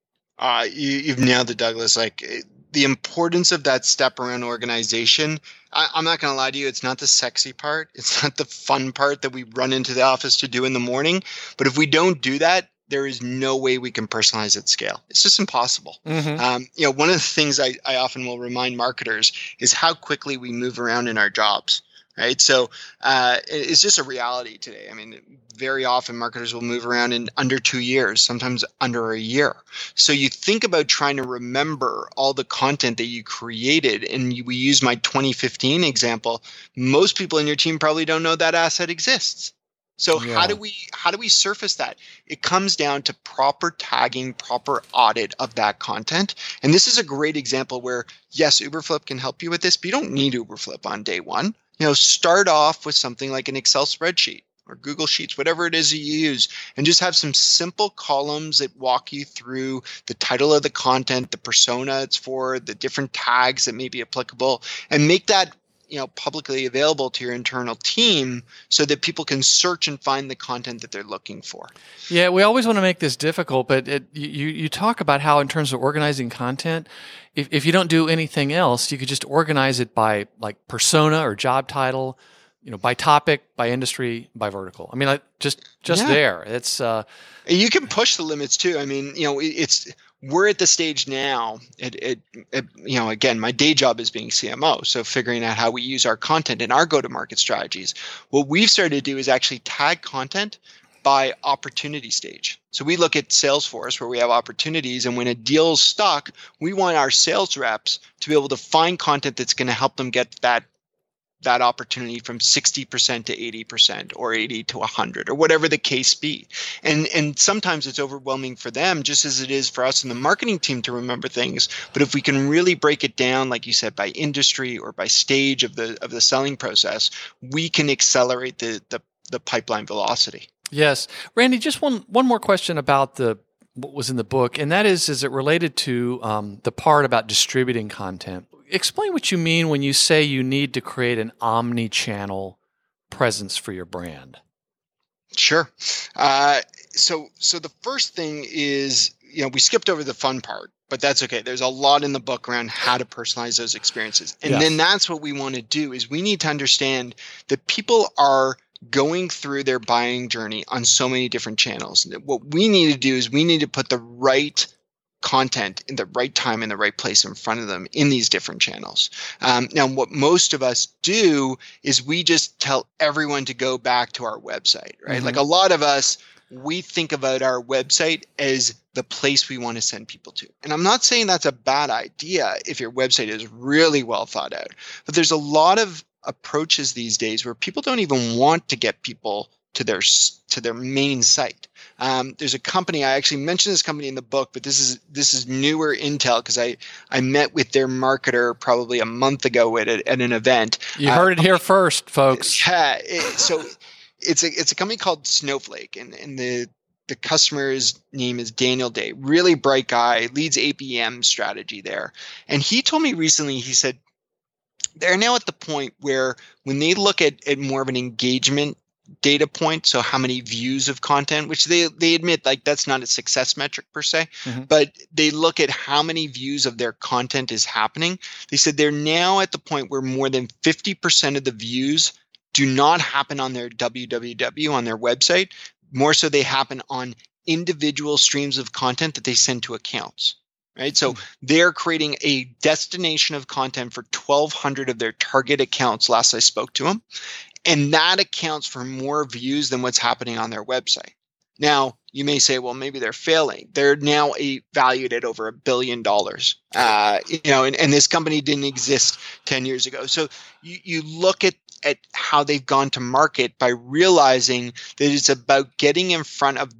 Uh, you, you've nailed it, Douglas. Like the importance of that step around organization. I, I'm not going to lie to you. It's not the sexy part. It's not the fun part that we run into the office to do in the morning. But if we don't do that, there is no way we can personalize at scale. It's just impossible. Mm-hmm. Um, you know, one of the things I, I often will remind marketers is how quickly we move around in our jobs. Right. So uh, it's just a reality today. I mean, very often marketers will move around in under two years, sometimes under a year. So you think about trying to remember all the content that you created. And you, we use my twenty fifteen example. Most people in your team probably don't know that asset exists. So yeah. how do we how do we surface that? It comes down to proper tagging, proper audit of that content. And this is a great example where, yes, Uberflip can help you with this, but you don't need Uberflip on day one. You know, start off with something like an Excel spreadsheet or Google Sheets, whatever it is you use, and just have some simple columns that walk you through the title of the content, the persona it's for, the different tags that may be applicable, and make that, you know, publicly available to your internal team so that people can search and find the content that they're looking for. Yeah, we always want to make this difficult, but it, you you talk about how in terms of organizing content, if if you don't do anything else, you could just organize it by like persona or job title, you know, by topic, by industry, by vertical. I mean, like just just yeah. there. It's uh, you can push the limits too. I mean, you know, it's. We're at the stage now, it, it, it, you know, again, my day job is being C M O, so figuring out how we use our content in our go-to-market strategies. What we've started to do is actually tag content by opportunity stage. So we look at Salesforce where we have opportunities, and when a deal's stuck, we want our sales reps to be able to find content that's going to help them get that that opportunity from sixty percent to eighty percent or eighty to one hundred or whatever the case be. And and sometimes it's overwhelming for them just as it is for us in the marketing team to remember things. But if we can really break it down, like you said, by industry or by stage of the of the selling process, we can accelerate the the, the pipeline velocity. Yes. Randy, just one one more question about the what was in the book, and that is, is it related to um, the part about distributing content? Explain what you mean when you say you need to create an omni-channel presence for your brand. Sure. Uh, so, so the first thing is, you know, we skipped over the fun part, but that's okay. There's a lot in the book around how to personalize those experiences. And yes. then that's what we want to do is we need to understand that people are going through their buying journey on so many different channels. What we need to do is we need to put the right content in the right time in the right place in front of them in these different channels. Um, now, what most of us do is we just tell everyone to go back to our website, right? Mm-hmm. Like a lot of us, we think about our website as the place we want to send people to. And I'm not saying that's a bad idea if your website is really well thought out, but there's a lot of approaches these days where people don't even want to get people to their to their main site. Um, there's a company, I actually mentioned this company in the book, but this is this is newer intel because I, I met with their marketer probably a month ago at, a, at an event. You heard uh, it here first, folks. Yeah, it, so it's a it's a company called Snowflake, and, and the the customer's name is Daniel Day. Really bright guy, leads A B M strategy there. And he told me recently, he said, they're now at the point where when they look at, at more of an engagement data point, so how many views of content, which they they admit like that's not a success metric per se, mm-hmm. but they look at how many views of their content is happening. They said they're now at the point where more than fifty percent of the views do not happen on their W W W, on their website. More so they happen on individual streams of content that they send to accounts. Right. So they're creating a destination of content for twelve hundred of their target accounts last I spoke to them. And that accounts for more views than what's happening on their website. Now, you may say, well, maybe they're failing. They're now a, valued at over a billion dollars. Uh, you know, and, and this company didn't exist ten years ago. So you, you look at, at how they've gone to market by realizing that it's about getting in front of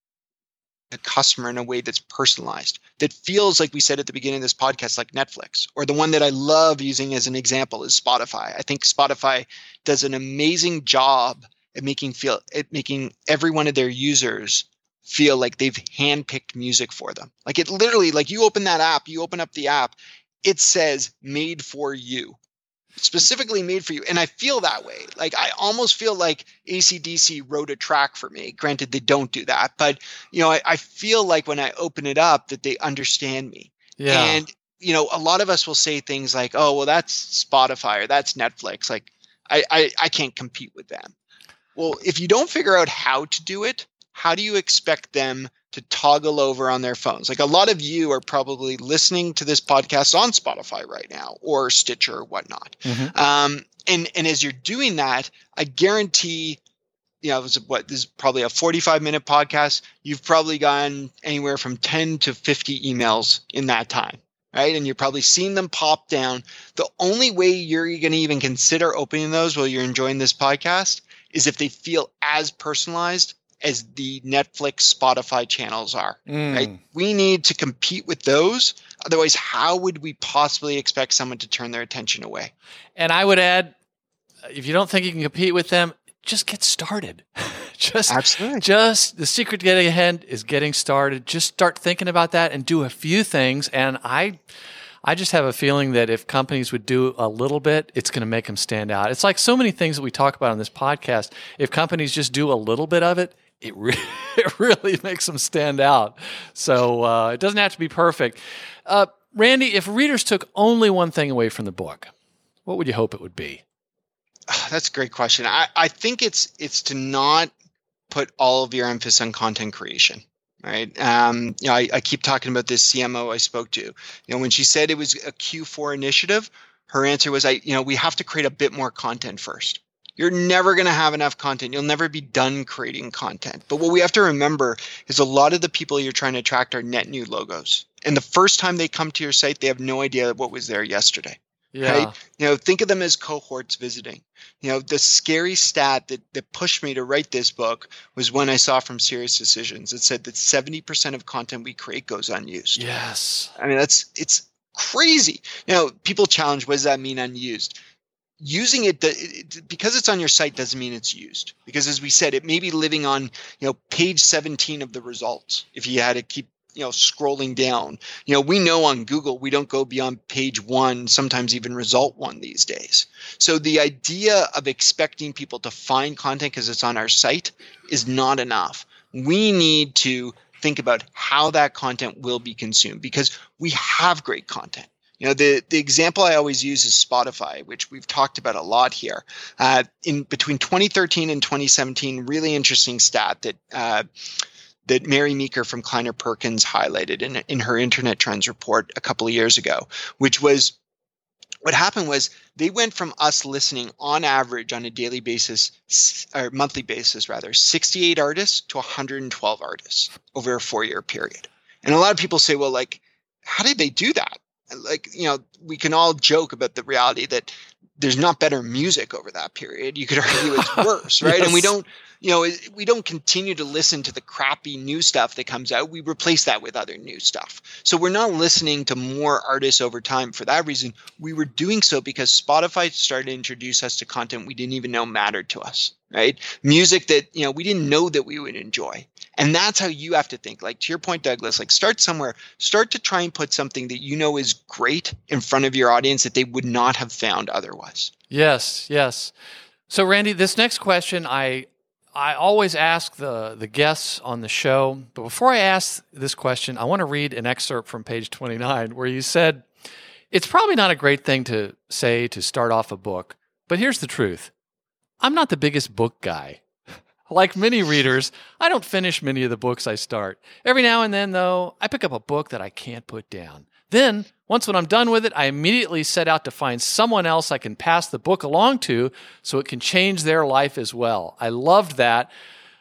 the customer in a way that's personalized, that feels, like we said at the beginning of this podcast, like Netflix. Or the one that I love using as an example is Spotify. I think Spotify does an amazing job at making feel at making every one of their users feel like they've handpicked music for them. Like it literally, like you open that app, you open up the app, it says made for you. Specifically made for you. And I feel that way. Like I almost feel like A C D C wrote a track for me. Granted, they don't do that. But, you know, I, I feel like when I open it up that they understand me. Yeah. And, you know, a lot of us will say things like, oh, well, that's Spotify or that's Netflix. Like I, I, I can't compete with them. Well, if you don't figure out how to do it, how do you expect them to toggle over on their phones? Like a lot of you are probably listening to this podcast on Spotify right now or Stitcher or whatnot. Mm-hmm. Um, and, and as you're doing that, I guarantee, you know, it was what, this is probably a forty-five minute podcast. You've probably gotten anywhere from ten to fifty emails in that time, right? And you're probably seeing them pop down. The only way you're going to even consider opening those while you're enjoying this podcast is if they feel as personalized as the Netflix, Spotify channels are, mm. right? We need to compete with those. Otherwise, how would we possibly expect someone to turn their attention away? And I would add, if you don't think you can compete with them, just get started. just, Absolutely. just the secret to getting ahead is getting started. Just start thinking about that and do a few things. And I, I just have a feeling that if companies would do a little bit, it's going to make them stand out. It's like so many things that we talk about on this podcast. If companies just do a little bit of it, It, re- it really makes them stand out. So uh, it doesn't have to be perfect. Uh, Randy, if readers took only one thing away from the book, what would you hope it would be? That's a great question. I, I think it's it's to not put all of your emphasis on content creation, right? Um, you know, I, I keep talking about this C M O I spoke to. You know, when she said it was a Q four initiative, her answer was, "I, you know, we have to create a bit more content first." You're never going to have enough content. You'll never be done creating content. But what we have to remember is a lot of the people you're trying to attract are net new logos. And the first time they come to your site, they have no idea what was there yesterday. Yeah. Right? You know, think of them as cohorts visiting. You know, the scary stat that, that pushed me to write this book was when I saw from Serious Decisions. It said that seventy percent of content we create goes unused. Yes. I mean, that's it's crazy. You know, people challenge, what does that mean unused? Using it, it because it's on your site doesn't mean it's used. Because as we said, it may be living on, you know, page seventeen of the results. If you had to keep, you know, scrolling down, you know, we know on Google, we don't go beyond page one, sometimes even result one these days. So the idea of expecting people to find content because it's on our site is not enough. We need to think about how that content will be consumed because we have great content. You know, the, the example I always use is Spotify, which we've talked about a lot here. Uh, in between twenty thirteen and twenty seventeen, really interesting stat that uh, that Mary Meeker from Kleiner Perkins highlighted in, in her Internet Trends report a couple of years ago, which was what happened was they went from us listening on average on a daily basis, or monthly basis rather, sixty-eight artists to one hundred twelve artists over a four-year period. And a lot of people say, well, like, how did they do that? Like, you know, we can all joke about the reality that there's not better music over that period. You could argue it's worse, right? Yes. And we don't, you know, we don't continue to listen to the crappy new stuff that comes out. We replace that with other new stuff. So we're not listening to more artists over time for that reason. We were doing so because Spotify started to introduce us to content we didn't even know mattered to us, right? Music that, you know, we didn't know that we would enjoy. And that's how you have to think. Like, to your point, Douglas, like start somewhere. Start to try and put something that you know is great in front of your audience that they would not have found otherwise. Yes, yes. So, Randy, this next question, I I always ask the, the guests on the show. But before I ask this question, I want to read an excerpt from page twenty-nine where you said, it's probably not a great thing to say to start off a book, but here's the truth. I'm not the biggest book guy. Like many readers, I don't finish many of the books I start. Every now and then, though, I pick up a book that I can't put down. Then, once when I'm done with it, I immediately set out to find someone else I can pass the book along to so it can change their life as well. I loved that.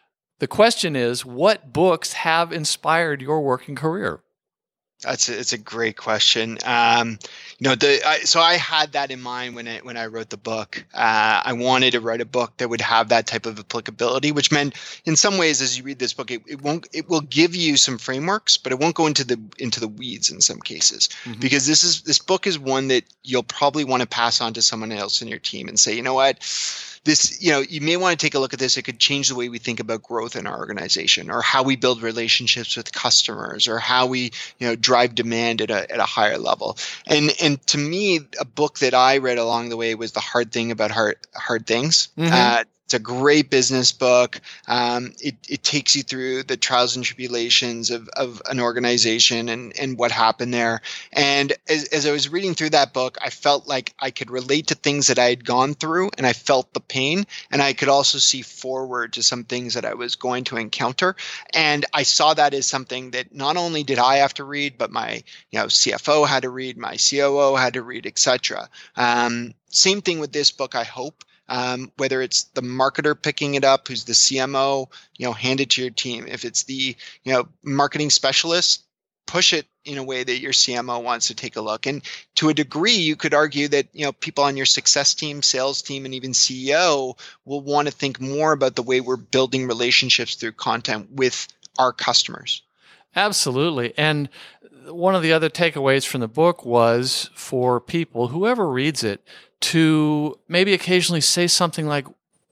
The question is, what books have inspired your working career? That's a, it's a great question. Um, you know, the I, so I had that in mind when I when I wrote the book. Uh, I wanted to write a book that would have that type of applicability, which meant, in some ways, as you read this book, it, it won't it will give you some frameworks, but it won't go into the into the weeds in some cases, mm-hmm. because this is this book is one that you'll probably want to pass on to someone else in your team and say, you know what. This, you know, you may want to take a look at this. It could change the way we think about growth in our organization, or how we build relationships with customers, or how we, you know, drive demand at a at a higher level. And and to me, a book that I read along the way was The Hard Thing About Hard Hard Things. Mm-hmm. Uh, It's a great business book. Um, it, it takes you through the trials and tribulations of, of an organization and, and what happened there. And as, as I was reading through that book, I felt like I could relate to things that I had gone through, and I felt the pain. And I could also see forward to some things that I was going to encounter. And I saw that as something that not only did I have to read, but my you know C F O had to read, my C O O had to read, et cetera. Um, same thing with this book, I hope. Um, whether it's the marketer picking it up, who's the C M O, you know, hand it to your team. If it's the, you know, marketing specialist, push it in a way that your C M O wants to take a look. And to a degree, you could argue that, you know, people on your success team, sales team, and even C E O will want to think more about the way we're building relationships through content with our customers. Absolutely. And one of the other takeaways from the book was for people, whoever reads it, to maybe occasionally say something like,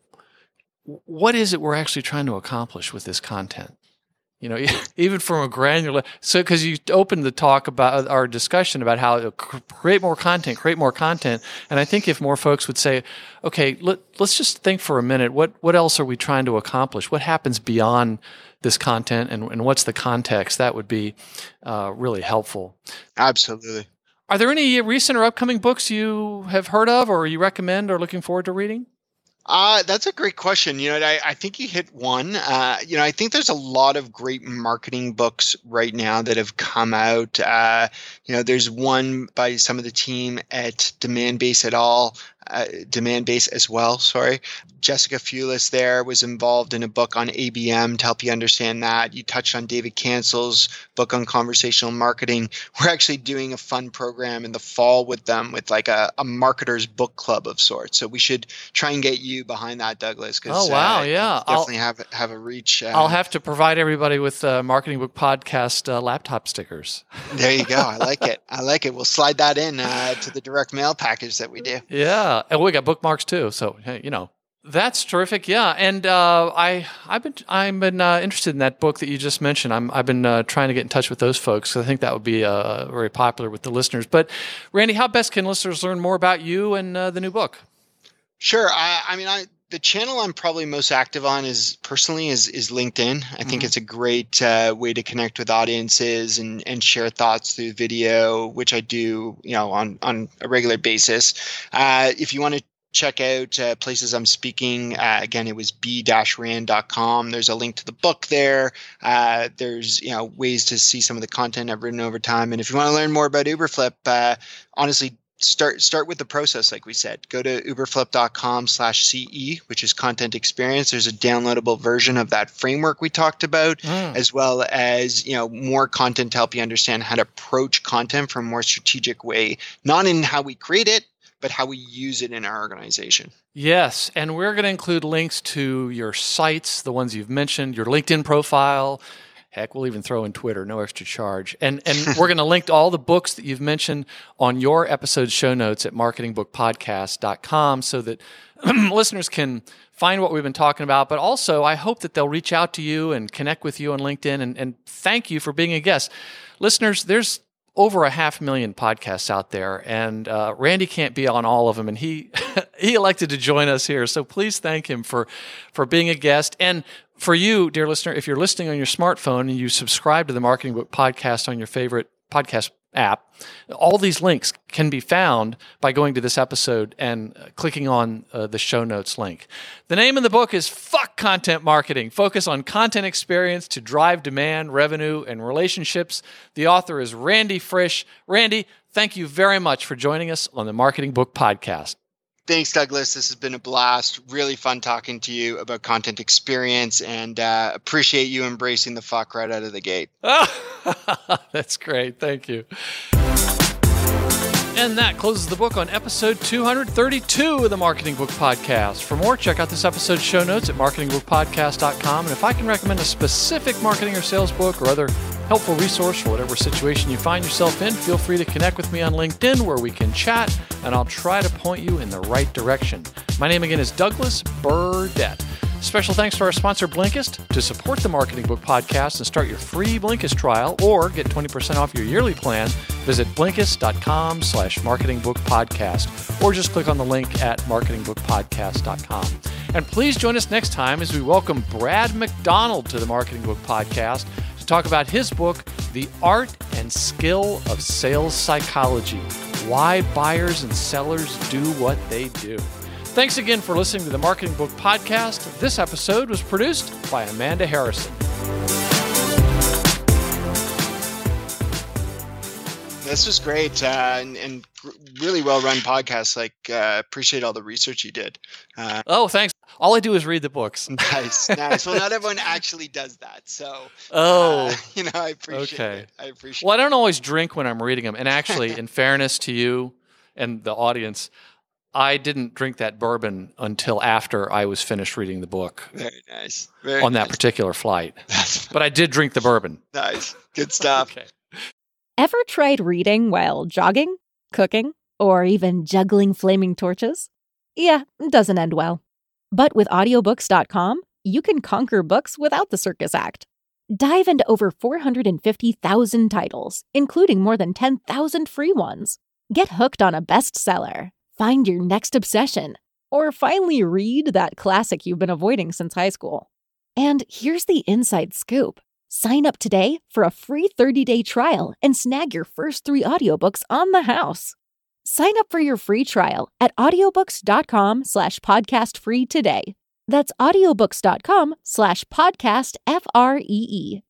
what is it we're actually trying to accomplish with this content? You know, even from a granular, so because you opened the talk about our discussion about how to create more content, create more content. And I think if more folks would say, okay, let, let's just think for a minute, what, what else are we trying to accomplish? What happens beyond this content, and, and what's the context? That would be uh, really helpful. Absolutely. Are there any recent or upcoming books you have heard of, or you recommend or looking forward to reading? Uh, that's a great question. You know, I, I think you hit one. Uh, you know, I think there's a lot of great marketing books right now that have come out. Uh, you know, there's one by some of the team at Demandbase et al., uh, Demandbase as well, sorry. Jessica Fulis there was involved in a book on A B M to help you understand that. You touched on David Cancel's book on conversational marketing. We're actually doing a fun program in the fall with them with like a, a marketer's book club of sorts. So we should try and get you behind that, Douglas. Oh, wow. Uh, yeah. Definitely I'll, have have a reach. Uh, I'll have to provide everybody with uh, Marketing Book Podcast uh, laptop stickers. There you go. I like it. I like it. We'll slide that in uh, to the direct mail package that we do. Yeah. And we got bookmarks too. So, hey, you know. That's terrific, yeah. And uh, I, I've been, I've been uh, interested in that book that you just mentioned. I'm, I've been uh, trying to get in touch with those folks. I think that would be uh, very popular with the listeners. But Randy, how best can listeners learn more about you and uh, the new book? Sure. I, I mean, I the channel I'm probably most active on is personally is is LinkedIn. I think mm-hmm. it's a great uh, way to connect with audiences and and share thoughts through video, which I do, you know, on on a regular basis. Uh, if you want to check out uh, places I'm speaking. Uh, again, it was b dash rand dot com. There's a link to the book there. Uh, there's you know ways to see some of the content I've written over time. And if you want to learn more about Uberflip, uh, honestly, start start with the process, like we said. Go to uberflip dot com slash C E, which is content experience. There's a downloadable version of that framework we talked about, mm. as well as you know more content to help you understand how to approach content from a more strategic way, not in how we create it, but how we use it in our organization. Yes, and we're going to include links to your sites, the ones you've mentioned, your LinkedIn profile. Heck, we'll even throw in Twitter, no extra charge. And and we're going to link to all the books that you've mentioned on your episode show notes at marketing book podcast dot com so that listeners can find what we've been talking about. But also, I hope that they'll reach out to you and connect with you on LinkedIn. And, and thank you for being a guest. Listeners, there's over a half million podcasts out there, and uh, Randy can't be on all of them, and he he elected to join us here. So please thank him for for being a guest. And for you, dear listener, if you're listening on your smartphone and you subscribe to the Marketing Book Podcast on your favorite podcast app, all these links can be found by going to this episode and clicking on uh, the show notes link. The name of the book is Fuck Content Marketing. Focus on content experience to drive demand, revenue, and relationships. The author is Randy Frisch. Randy, thank you very much for joining us on the Marketing Book Podcast. Thanks, Douglas. This has been a blast. Really fun talking to you about content experience, and uh, appreciate you embracing the fuck right out of the gate. That's great. Thank you. And that closes the book on episode two thirty-two of the Marketing Book Podcast. For more, check out this episode's show notes at marketing book podcast dot com. And if I can recommend a specific marketing or sales book or other helpful resource for whatever situation you find yourself in, feel free to connect with me on LinkedIn where we can chat, and I'll try to point you in the right direction. My name again is Douglas Burdett. Special thanks to our sponsor, Blinkist. To support the Marketing Book Podcast and start your free Blinkist trial or get twenty percent off your yearly plan, visit blinkist.com slash marketing book podcast or just click on the link at marketing book podcast dot com. And please join us next time as we welcome Brad McDonald to the Marketing Book Podcast to talk about his book, The Art and Skill of Sales Psychology, Why Buyers and Sellers Do What They Do. Thanks again for listening to the Marketing Book Podcast. This episode was produced by Amanda Harrison. This was great uh, and, and really well-run podcast. Like, uh, appreciate all the research you did. Uh, oh, thanks. All I do is read the books. Nice, nice. Well, not everyone actually does that, so oh, uh, you know, I appreciate okay. it. I appreciate. Well, I don't always drink when I'm reading them, and actually, in fairness to you and the audience, I didn't drink that bourbon until after I was finished reading the book. Very nice. Very on nice. that particular flight. But I did drink the bourbon. Nice. Good stuff. Okay. Ever tried reading while jogging, cooking, or even juggling flaming torches? Yeah, it doesn't end well. But with audiobooks dot com, you can conquer books without the circus act. Dive into over four hundred fifty thousand titles, including more than ten thousand free ones. Get hooked on a bestseller. Find your next obsession, or finally read that classic you've been avoiding since high school. And here's the inside scoop. Sign up today for a free thirty-day trial and snag your first three audiobooks on the house. Sign up for your free trial at audiobooks.com slash podcast free today. That's audiobooks.com slash podcast F R E E.